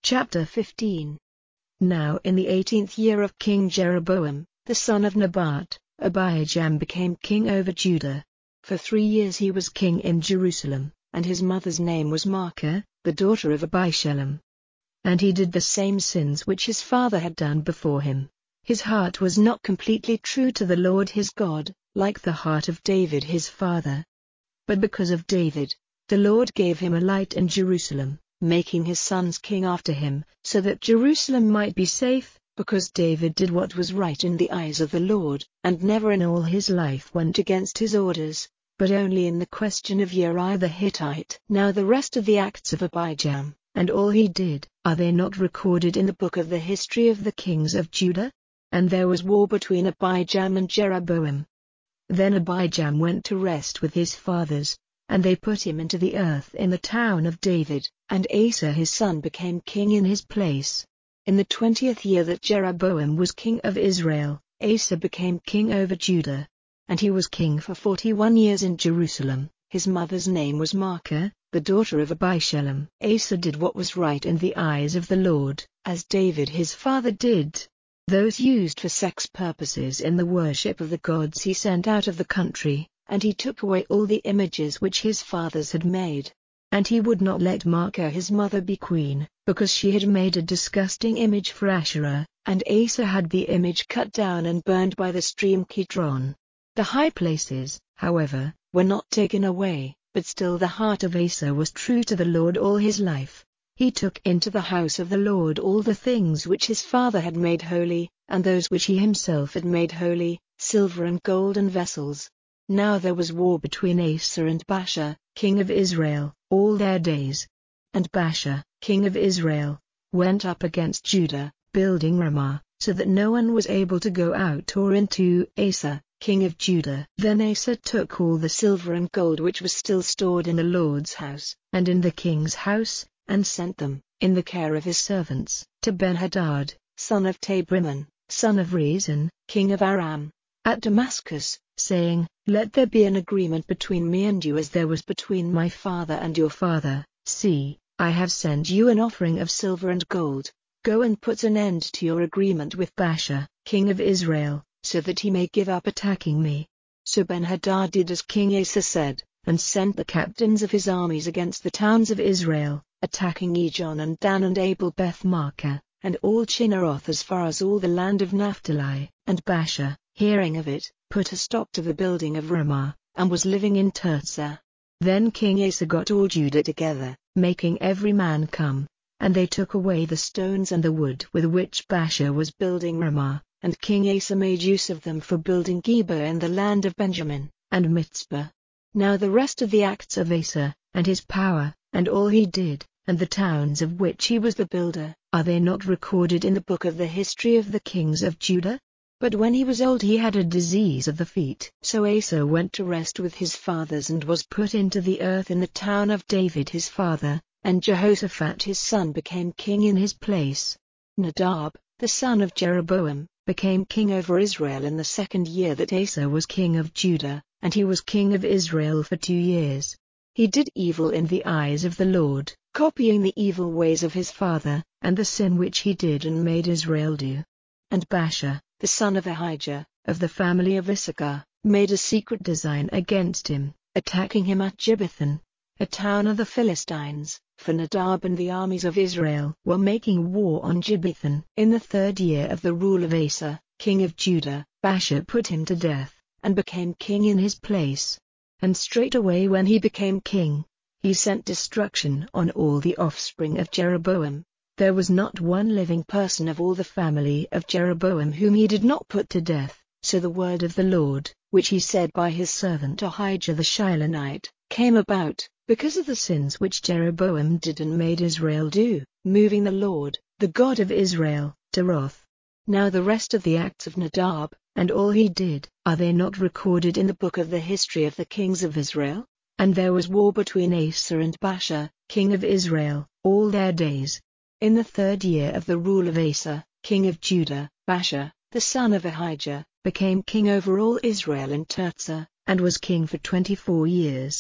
Chapter 15. Now in the 18th year of King Jeroboam, the son of Nebat, Abijam became king over Judah. For 3 years he was king in Jerusalem, and his mother's name was Maacah, the daughter of Abishalom. And he did the same sins which his father had done before him. His heart was not completely true to the Lord his God, like the heart of David his father. But because of David, the Lord gave him a light in Jerusalem, making his sons king after him, so that Jerusalem might be safe, because David did what was right in the eyes of the Lord, and never in all his life went against his orders, but only in the question of Uriah the Hittite. Now the rest of the acts of Abijam, and all he did, are they not recorded in the book of the history of the kings of Judah? And there was war between Abijam and Jeroboam. Then Abijam went to rest with his fathers, and they put him into the earth in the town of David, and Asa his son became king in his place. In the 20th year that Jeroboam was king of Israel, Asa became king over Judah. And he was king for 41 years in Jerusalem. His mother's name was Maacah, the daughter of Abishalom. Asa did what was right in the eyes of the Lord, as David his father did. Those used for sex purposes in the worship of the gods he sent out of the country, and he took away all the images which his fathers had made. And he would not let Maacah his mother be queen, because she had made a disgusting image for Asherah, and Asa had the image cut down and burned by the stream Kidron. The high places, however, were not taken away, but still the heart of Asa was true to the Lord all his life. He took into the house of the Lord all the things which his father had made holy, and those which he himself had made holy, silver and gold and vessels. Now there was war between Asa and Baasha, king of Israel, all their days. And Baasha, king of Israel, went up against Judah, building Ramah, so that no one was able to go out or into Asa, king of Judah. Then Asa took all the silver and gold which was still stored in the Lord's house, and in the king's house, and sent them, in the care of his servants, to Ben-Hadad, son of Tabrimmon, son of Rezin, king of Aram, at Damascus, saying, Let there be an agreement between me and you as there was between my father and your father. See, I have sent you an offering of silver and gold. Go and put an end to your agreement with Baasha, king of Israel, so that he may give up attacking me. So Ben-Hadad did as King Asa said, and sent the captains of his armies against the towns of Israel, attacking Ijon and Dan and Abel-Beth-Maacah, and all Chinneroth as far as all the land of Naphtali. And Baasha, hearing of it, put a stop to the building of Ramah, and was living in Tirzah. Then King Asa got all Judah together, making every man come, and they took away the stones and the wood with which Baasha was building Ramah, and King Asa made use of them for building Geba in the land of Benjamin, and Mitzpah. Now the rest of the acts of Asa, and his power, and all he did, and the towns of which he was the builder, are they not recorded in the book of the history of the kings of Judah? But when he was old he had a disease of the feet. So Asa went to rest with his fathers and was put into the earth in the town of David his father, and Jehoshaphat his son became king in his place. Nadab, the son of Jeroboam, became king over Israel in the 2nd year that Asa was king of Judah, and he was king of Israel for 2 years. He did evil in the eyes of the Lord, copying the evil ways of his father, and the sin which he did and made Israel do. And Baasha, the son of Ahijah, of the family of Issachar, made a secret design against him, attacking him at Gibbethon, a town of the Philistines, for Nadab and the armies of Israel were making war on Gibbethon. In the 3rd year of the rule of Asa, king of Judah, Baasha put him to death, and became king in his place. And straightway when he became king, he sent destruction on all the offspring of Jeroboam. There was not one living person of all the family of Jeroboam whom he did not put to death. So the word of the Lord, which he said by his servant Ahijah the Shilonite, came about, because of the sins which Jeroboam did and made Israel do, moving the Lord, the God of Israel, to wrath. Now the rest of the acts of Nadab, and all he did, are they not recorded in the book of the history of the kings of Israel? And there was war between Asa and Baasha, king of Israel, all their days. In the 3rd year of the rule of Asa, king of Judah, Baasha, the son of Ahijah, became king over all Israel in Tirzah, and was king for 24 years.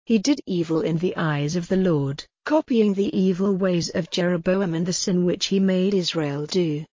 He did evil in the eyes of the Lord, copying the evil ways of Jeroboam and the sin which he made Israel do.